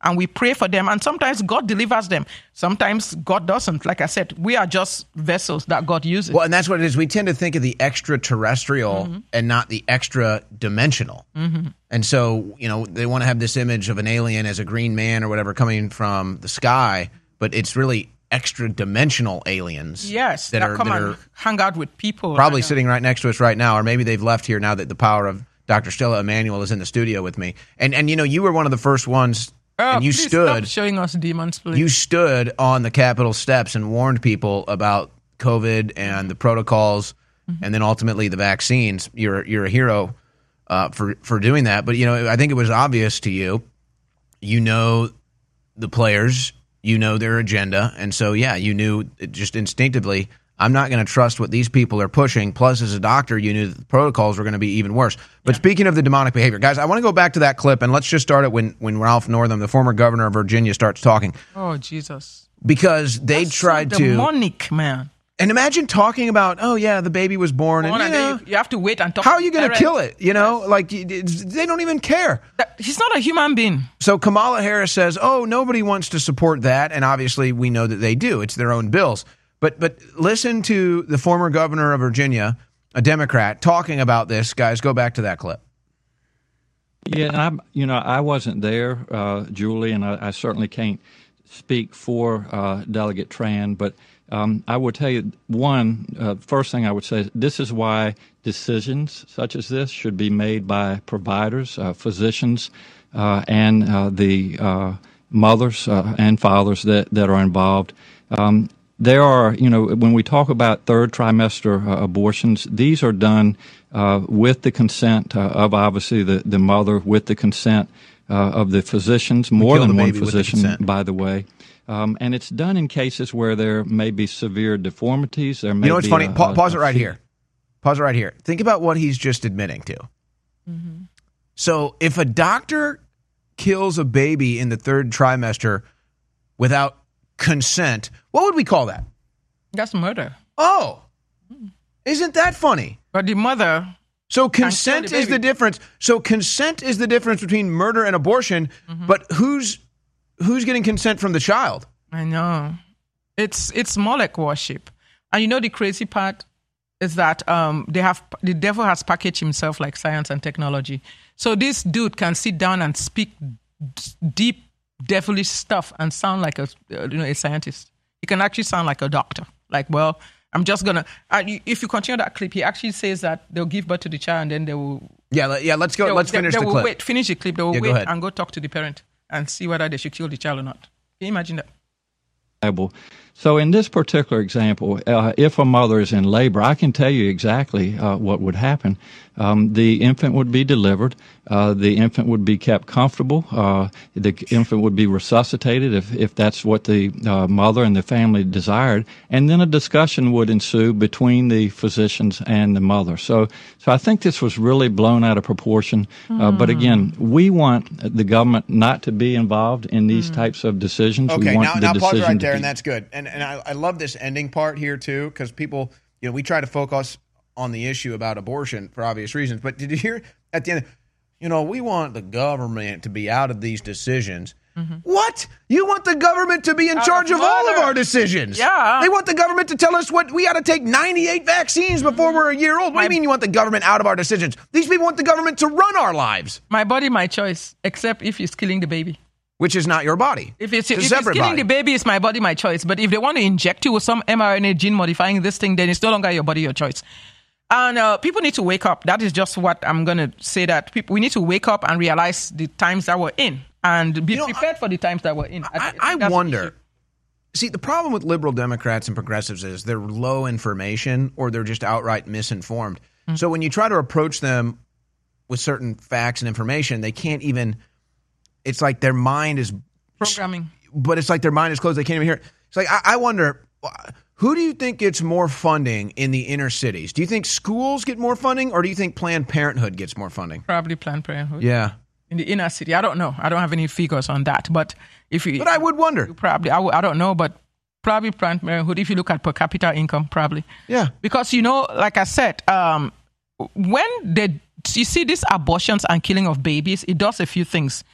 and we pray for them. And sometimes God delivers them. Sometimes God doesn't. Like I said, we are just vessels that God uses. Well, and that's what it is. We tend to think of the extraterrestrial and not the extra-dimensional. And so, they want to have this image of an alien as a green man or whatever coming from the sky, but it's really extra-dimensional aliens. Yes, that come and hang out with people. Probably sitting right next to us right now, or maybe they've left here now that the power of Dr. Stella Emanuel is in the studio with me. And you were one of the first ones, and you stood... Stop showing us demons, please. You stood on the Capitol steps and warned people about COVID and the protocols, and then ultimately the vaccines. You're a hero for doing that. But, I think it was obvious to you. You know the players... You know their agenda, and so, you knew just instinctively, I'm not going to trust what these people are pushing. Plus, as a doctor, you knew that the protocols were going to be even worse. But speaking of the demonic behavior, guys, I want to go back to that clip, and let's just start it when Ralph Northam, the former governor of Virginia, starts talking. Oh, Jesus. Because they tried so demonic, man. And imagine talking about, the baby was born. And you have to wait and talk. How are you going to kill it? Like, they don't even care. He's not a human being. So Kamala Harris says, nobody wants to support that. And obviously we know that they do. It's their own bills. But listen to the former governor of Virginia, a Democrat, talking about this. Guys, go back to that clip. Yeah, and I wasn't there, Julie, and I certainly can't speak for Delegate Tran, but I would tell you, first thing I would say, this is why decisions such as this should be made by providers, physicians, and the mothers and fathers that are involved. There are, when we talk about third trimester abortions, these are done with the consent of obviously the mother, with the consent of the physicians, more than one physician, by the way. And it's done in cases where there may be severe deformities. There may what's funny? Pause it right here. Pause it right here. Think about what he's just admitting to. So if a doctor kills a baby in the third trimester without consent, what would we call that? That's murder. Oh, isn't that funny? But the mother... So consent is the difference. So consent is the difference between murder and abortion, but who's getting consent from the child? I know. It's Molech worship. And the crazy part is that the devil has packaged himself like science and technology. So this dude can sit down and speak deep devilish stuff and sound like a scientist. He can actually sound like a doctor. Like, well, I'm just going to... if you continue that clip, he actually says that they'll give birth to the child and then they will... Yeah, let's go. Let's finish the clip. Finish the clip. They will wait and go talk to the parent and see whether they should kill the child or not. Can you imagine that? So in this particular example, if a mother is in labor, I can tell you exactly what would happen. The infant would be delivered. The infant would be kept comfortable. The infant would be resuscitated if that's what the mother and the family desired. And then a discussion would ensue between the physicians and the mother. So I think this was really blown out of proportion. But again, we want the government not to be involved in these types of decisions. Okay, we want now pause right there, and that's good. And I love this ending part here, too, because people, we try to focus on the issue about abortion for obvious reasons. But did you hear at the end, we want the government to be out of these decisions. What? You want the government to be in charge of all of our decisions? Yeah. They want the government to tell us what we ought to take 98 vaccines before we're a year old. What do you mean you want the government out of our decisions? These people want the government to run our lives. My body, my choice, except if he's killing the baby. Which is not your body. If it's killing the baby, it's my body, my choice. But if they want to inject you with some mRNA gene modifying this thing, then it's no longer your body, your choice. And people need to wake up. That is just what I'm going to say, that we need to wake up and realize the times that we're in and be prepared for the times that we're in. I wonder. See, the problem with liberal Democrats and progressives is they're low information or they're just outright misinformed. So when you try to approach them with certain facts and information, they can't even – it's like their mind is programming, but it's like their mind is closed. They can't even hear it. It's like, I wonder, who do you think gets more funding in the inner cities? Do you think schools get more funding, or do you think Planned Parenthood gets more funding? Probably Planned Parenthood. Yeah. In the inner city. I don't know. I don't have any figures on that. But But I would wonder. I don't know, but probably Planned Parenthood, if you look at per capita income, probably. Yeah. Because, like I said, when you see these abortions and killing of babies, it does a few things.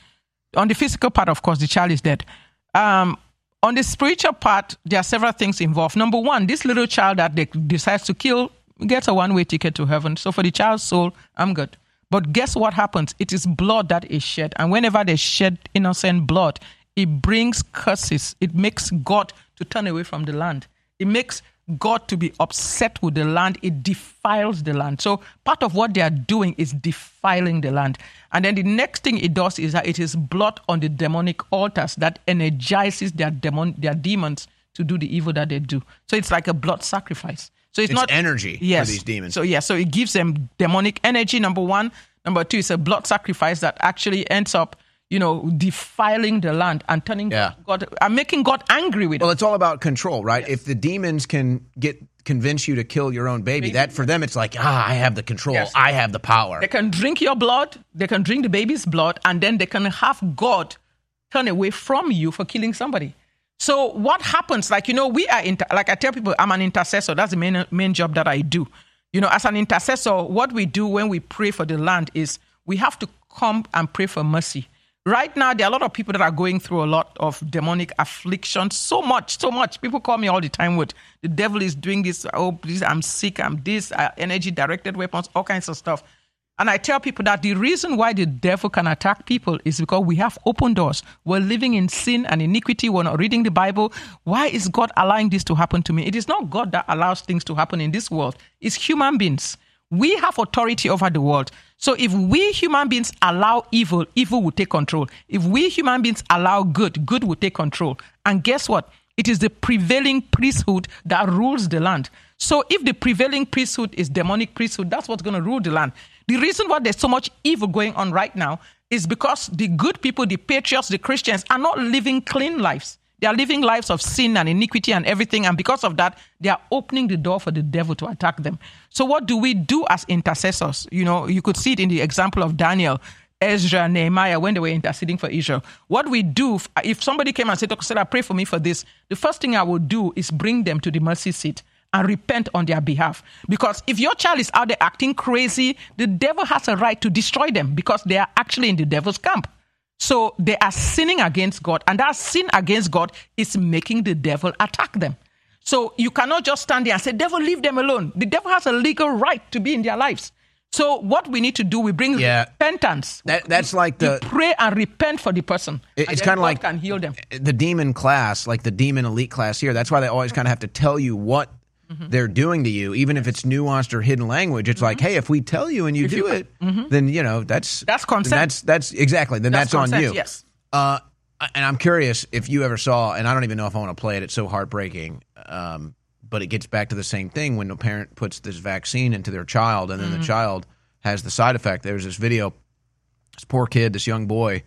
On the physical part, of course, the child is dead. On the spiritual part, there are several things involved. Number one, this little child that they decides to kill gets a one-way ticket to heaven. So for the child's soul, I'm good. But guess what happens? It is blood that is shed. And whenever they shed innocent blood, it brings curses. It makes God to turn away from the land. It makes God to be upset with the land. It defiles the land. So part of what they are doing is defiling the land. And then the next thing it does is that it is blood on the demonic altars that energizes their demons to do the evil that they do. So it's like a blood sacrifice. So it's not energy for these demons. So so it gives them demonic energy, number one. Number two, it's a blood sacrifice that actually ends up, defiling the land and turning God and making God angry with it. Well, it's all about control, right? Yes. If the demons can convince you to kill your own baby, that for them it's like, I have the control, I have the power. They can drink your blood, they can drink the baby's blood, and then they can have God turn away from you for killing somebody. So what happens? Like, we are, like I tell people, I'm an intercessor. That's the main job that I do. As an intercessor, what we do when we pray for the land is we have to come and pray for mercy. Right now, there are a lot of people that are going through a lot of demonic affliction. So much. People call me all the time with, the devil is doing this. Oh, please, I'm sick. I'm this. Energy-directed weapons, all kinds of stuff. And I tell people that the reason why the devil can attack people is because we have open doors. We're living in sin and iniquity. We're not reading the Bible. Why is God allowing this to happen to me? It is not God that allows things to happen in this world. It's human beings. We have authority over the world. So if we human beings allow evil, evil will take control. If we human beings allow good, good will take control. And guess what? It is the prevailing priesthood that rules the land. So if the prevailing priesthood is demonic priesthood, that's what's going to rule the land. The reason why there's so much evil going on right now is because the good people, the patriots, the Christians are not living clean lives. They are living lives of sin and iniquity and everything. And because of that, they are opening the door for the devil to attack them. So what do we do as intercessors? You could see it in the example of Daniel, Ezra, Nehemiah, when they were interceding for Israel. What we do, if somebody came and said, Dr. Stella, pray for me for this, the first thing I would do is bring them to the mercy seat and repent on their behalf. Because if your child is out there acting crazy, the devil has a right to destroy them because they are actually in the devil's camp. So they are sinning against God, and that sin against God is making the devil attack them. So you cannot just stand there and say, devil, leave them alone. The devil has a legal right to be in their lives. So what we need to do, we bring repentance. That's like you pray and repent for the person. It's kind of like can heal them. The demon class, like the demon elite class here. That's why they always kind of have to tell you what they're doing to you, even if it's nuanced or hidden language. It's like, hey, if we tell you and you do it, then that's consent. That's exactly. Then that's consent, on you. Yes. And I'm curious if you ever saw, and I don't even know if I want to play it. It's so heartbreaking. But it gets back to the same thing when a parent puts this vaccine into their child, and then the child has the side effect. There's this video. This poor kid, this young boy,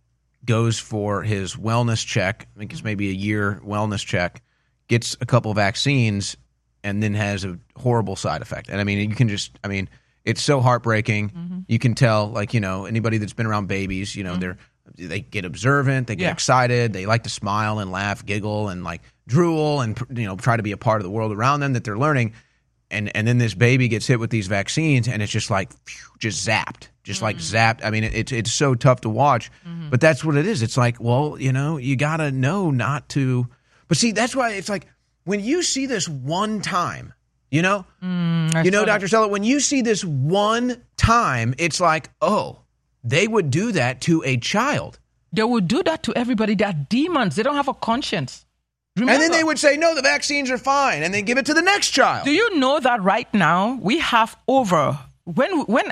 goes for his wellness check. I think it's maybe a year wellness check. Gets a couple vaccines, and then has a horrible side effect. And I mean, it's so heartbreaking. You can tell, anybody that's been around babies, they get observant, they get excited, they like to smile and laugh, giggle, and drool, and try to be a part of the world around them that they're learning. And then this baby gets hit with these vaccines, and it's just just zapped, zapped. I mean, it's so tough to watch, but that's what it is. It's like, well, you gotta know not to. But see, that's why it's like, when you see this one time, Dr. Stella, when you see this one time, it's like, oh, they would do that to a child. They would do that to everybody. They're demons. They don't have a conscience. Remember, and then they would say, no, the vaccines are fine, and then give it to the next child. Do you know that right now we have over, when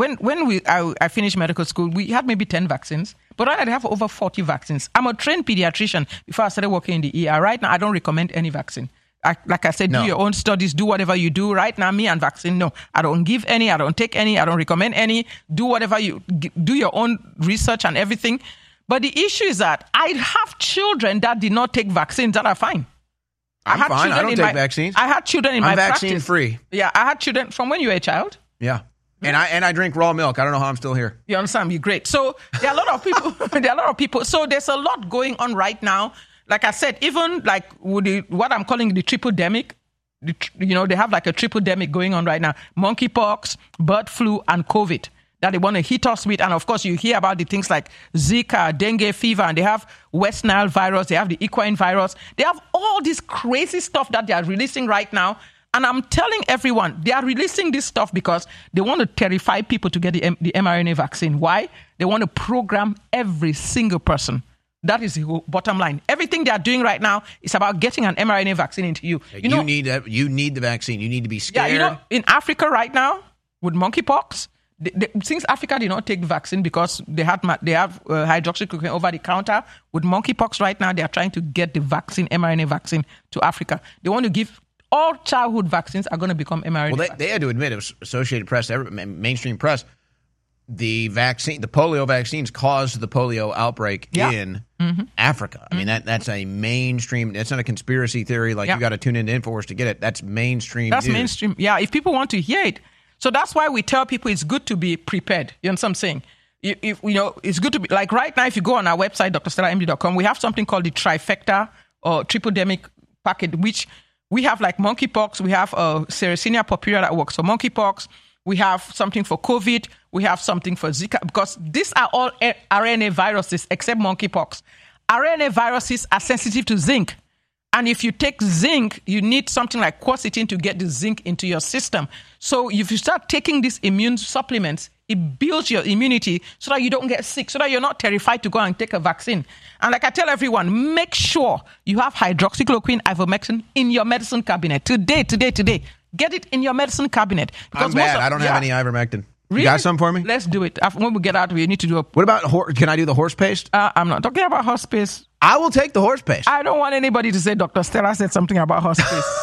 I finished medical school, we had maybe 10 vaccines. But right now, I have over 40 vaccines. I'm a trained pediatrician before I started working in the ER. Right now, I don't recommend any vaccine. Like I said, do your own studies, do whatever you do. Right now, me and vaccine, no. I don't give any, I don't take any, I don't recommend any. Do whatever do your own research and everything. But the issue is that I have children that did not take vaccines that are fine. I'm fine. I don't take vaccines. I had children in my practice. I'm vaccine free. Yeah, I had children from when you were a child. Yeah. And I drink raw milk. I don't know how I'm still here. You understand me? Great. So there are a lot of people. So there's a lot going on right now. Like I said, even with what I'm calling the triple-demic, they have a triple-demic going on right now. Monkeypox, bird flu, and COVID. that they want to hit us with. And of course, you hear about the things like Zika, dengue fever, and they have West Nile virus, they have the equine virus. They have all this crazy stuff that they are releasing right now. And I'm telling everyone, they are releasing this stuff because they want to terrify people to get the mRNA vaccine. Why? They want to program every single person. That is the bottom line. Everything they are doing right now is about getting an mRNA vaccine into you. You need the vaccine. You need to be scared. Yeah, in Africa right now, with monkeypox, since Africa did not take the vaccine because they have hydroxychloroquine over the counter, with monkeypox right now, they are trying to get the vaccine, mRNA vaccine, to Africa. They want to give all childhood vaccines are going to become mRNA. Well, they had to admit, it was Associated Press, mainstream press, the polio vaccines caused the polio outbreak in Africa. I mean, that's a mainstream. That's not a conspiracy theory. Like you got to tune into InfoWars to get it. That's mainstream. That's news. Mainstream. Yeah, if people want to hear it, so that's why we tell people it's good to be prepared. You know what I'm saying? If it's good to be like right now. If you go on our website, drstellamd.com, we have something called the trifecta or triple-demic packet, which we have like monkeypox. We have Sericina purpurea that works for monkeypox. We have something for COVID. We have something for Zika, because these are all RNA viruses except monkeypox. RNA viruses are sensitive to zinc. And if you take zinc, you need something like quercetin to get the zinc into your system. So if you start taking these immune supplements, it builds your immunity so that you don't get sick, so that you're not terrified to go and take a vaccine. And like I tell everyone, make sure you have hydroxychloroquine, ivermectin in your medicine cabinet. Today. Get it in your medicine cabinet. Because I'm bad. I don't have any ivermectin. Really? You got some for me? Let's do it. When we get out, we need to do a... What about, can I do the horse paste? I'm not talking about horse paste. I will take the horse paste. I don't want anybody to say Dr. Stella said something about horse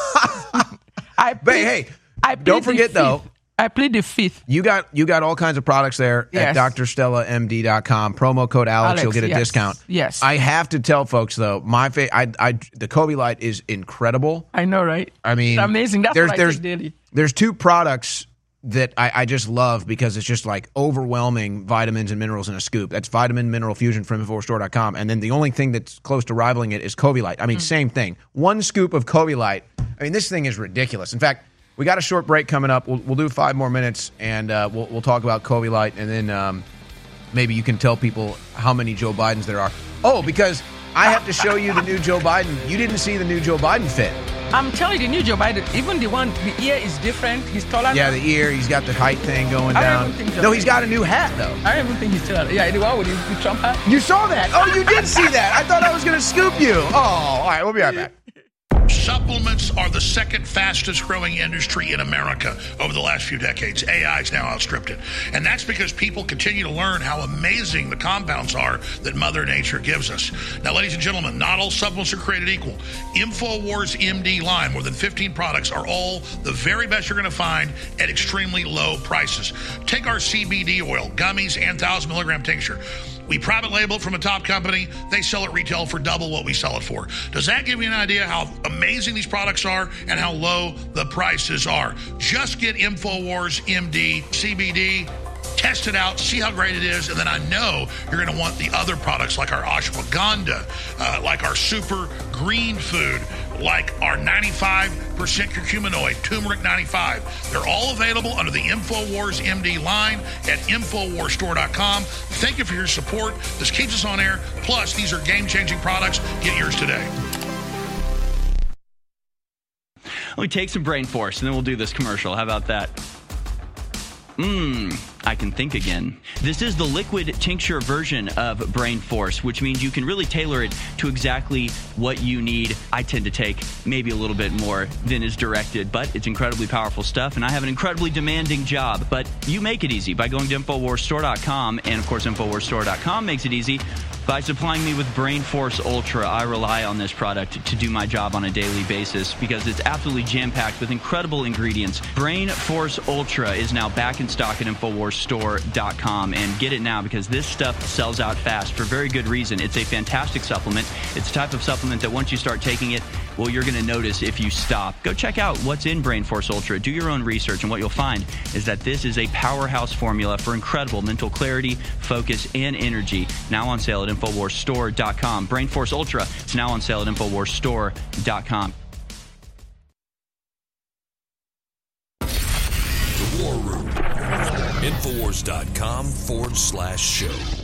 paste. Don't forget though. I plead the fifth. You got all kinds of products there at drstellamd.com. Promo code Alex, you'll get a discount. Yes. I have to tell folks though, the Kobe Light is incredible. I know, right? I mean, it's amazing. That's what I take daily. There's two products that I just love because it's just like overwhelming vitamins and minerals in a scoop. That's Vitamin Mineral Fusion from InfoWarsStore.com. And then the only thing that's close to rivaling it is Kobe Light. I mean, same thing. One scoop of Kobe Light. I mean, this thing is ridiculous. In fact, we got a short break coming up. We'll do 5 more minutes, and we'll talk about Kobe Light, and then maybe you can tell people how many Joe Bidens there are. Oh, because I have to show you the new Joe Biden. You didn't see the new Joe Biden fit. I'm telling you, the new Joe Biden, even the ear is different. He's taller. Yeah, the ear. He's got the height thing going down. No, he's got a new hat, though. I don't even think he's still... Yeah, the one with the Trump hat. You saw that? Oh, you did see that. I thought I was going to scoop you. Oh, all right. We'll be right back. Supplements are the second fastest growing industry in America over the last few decades. AI has now outstripped it. And that's because people continue to learn how amazing the compounds are that Mother Nature gives us. Now, ladies and gentlemen, not all supplements are created equal. InfoWars MD line, more than 15 products, are all the very best you're going to find at extremely low prices. Take our CBD oil, gummies, and 1,000 milligram tincture. We private label it from a top company. They sell it retail for double what we sell it for. Does that give you an idea how amazing these products are and how low the prices are? Just get InfoWars MD CBD, test it out, see how great it is, and then I know you're going to want the other products like our ashwagandha, like our super green food, like our 95% curcuminoid, turmeric 95. They're all available under the InfoWars MD line at InfoWarsStore.com. Thank you for your support. This keeps us on air. Plus, these are game-changing products. Get yours today. Let me take some Brain Force, and then we'll do this commercial. How about that? I can think again. This is the liquid tincture version of Brain Force, which means you can really tailor it to exactly what you need. I tend to take maybe a little bit more than is directed, but it's incredibly powerful stuff, and I have an incredibly demanding job. But you make it easy by going to InfoWarsStore.com, and of course, InfoWarsStore.com makes it easy by supplying me with Brain Force Ultra. I rely on this product to do my job on a daily basis because it's absolutely jam-packed with incredible ingredients. Brain Force Ultra is now back in stock at InfoWarsStore.com, and get it now because this stuff sells out fast for very good reason. It's a fantastic supplement. It's a type of supplement that once you start taking it, well, you're going to notice if you stop. Go check out what's in Brain Force Ultra. Do your own research, and what you'll find is that this is a powerhouse formula for incredible mental clarity, focus, and energy. Now on sale at InfoWarsStore.com. Brain Force Ultra is now on sale at InfoWarsStore.com. The War Room. Infowars.com/show.